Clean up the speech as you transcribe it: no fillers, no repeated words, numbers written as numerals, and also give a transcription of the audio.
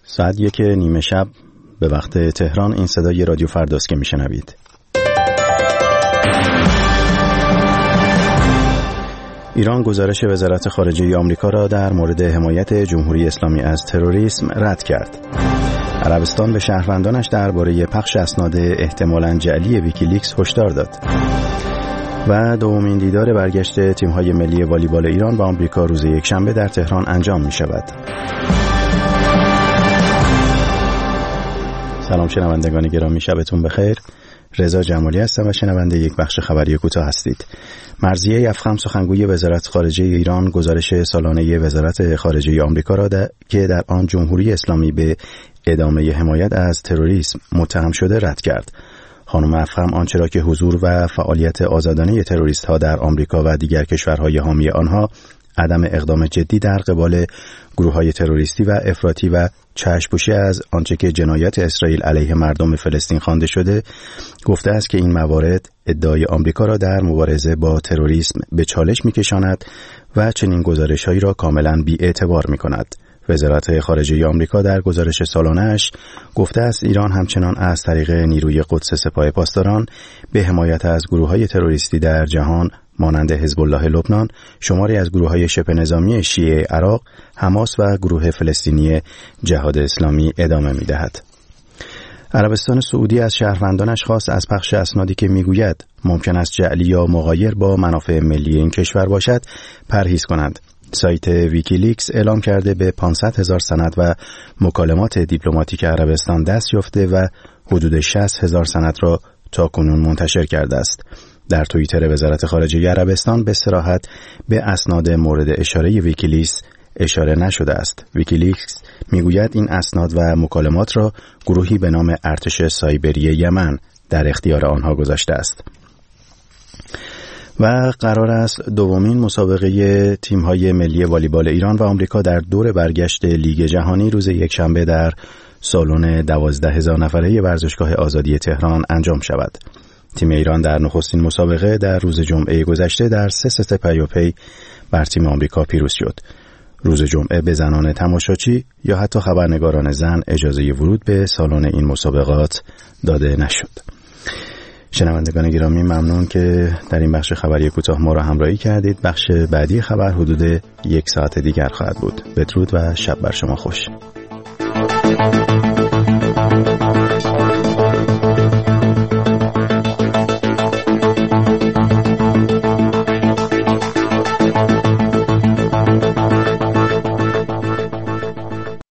ساعت 1:30 شب به وقت تهران. این صدای رادیو فرداست که میشنوید. ایران گزارش وزارت خارجه آمریکا را در مورد حمایت جمهوری اسلامی از تروریسم رد کرد. عربستان به شهروندانش درباره پخش اسناد احتمالاً جعلی ویکیلیکس هشدار داد. و دومین دیدار برگشت تیم‌های ملی والیبال ایران با آمریکا روز یکشنبه در تهران انجام می‌شود. سلام شنوندگان گرامی، شبتون بخیر. رضا جمالی هستم و شنونده یک بخش خبری کوتاه هستید. مرضیه افخم سخنگوی وزارت خارجه ایران گزارش سالانه وزارت خارجه آمریکا را که در آن جمهوری اسلامی به ادامه حمایت از تروریسم متهم شده رد کرد. خانم افخم آنچه را که حضور و فعالیت آزادانه تروریست‌ها در آمریکا و دیگر کشورهای حامی آنها عدم اقدام جدی در قبال گروه‌های تروریستی و افراطی و چشم‌پوشی از آنچه که جنایات اسرائیل علیه مردم فلسطین خوانده شده، گفته است که این موارد ادعای آمریکا را در مبارزه با تروریسم به چالش می‌کشاند و چنین گزارش‌هایی را کاملاً بی‌اعتبار می‌کند. وزارت خارجه آمریکا در گزارش سالانه‌اش گفته است ایران همچنان از طریق نیروی قدس سپاه پاسداران به حمایت از گروه‌های تروریستی در جهان مانند حزب الله لبنان، شماری از گروه‌های شبه نظامی شیعه عراق، حماس و گروه فلسطینی جهاد اسلامی ادامه می‌دهد. عربستان سعودی از شهروندانش خواست از پخش اسنادی که می‌گوید ممکن است جعلی یا مغایر با منافع ملی این کشور باشد پرهیز کنند. سایت ویکیلیکس اعلام کرده به 500,000 سند و مکالمات دیپلماتیک عربستان دست یافته و حدود 60,000 سند را تاکنون منتشر کرده است. در توییتر وزارت خارجه عربستان به صراحت به اسناد مورد اشاره ویکیلیکس اشاره نشده است. ویکیلیکس میگوید این اسناد و مکالمات را گروهی به نام ارتش سایبری یمن در اختیار آنها گذاشته است. و قرار است دومین مسابقه تیم‌های ملی والیبال ایران و آمریکا در دور برگشت لیگ جهانی روز یکشنبه در سالن 12,000 نفره ورزشگاه آزادی تهران انجام شود. تیم ایران در نخستین مسابقه در روز جمعه گذشته در 3 ست پیاپی بر تیم آمریکا پیروز شد. روز جمعه به زنان تماشاچی یا حتی خبرنگاران زن اجازه ورود به سالن این مسابقات داده نشد. شنوندگان گرامی، ممنون که در این بخش خبری کوتاه ما را همراهی کردید. بخش بعدی خبر حدود 1 ساعت دیگر خواهد بود. بدرود و شب بر شما خوش.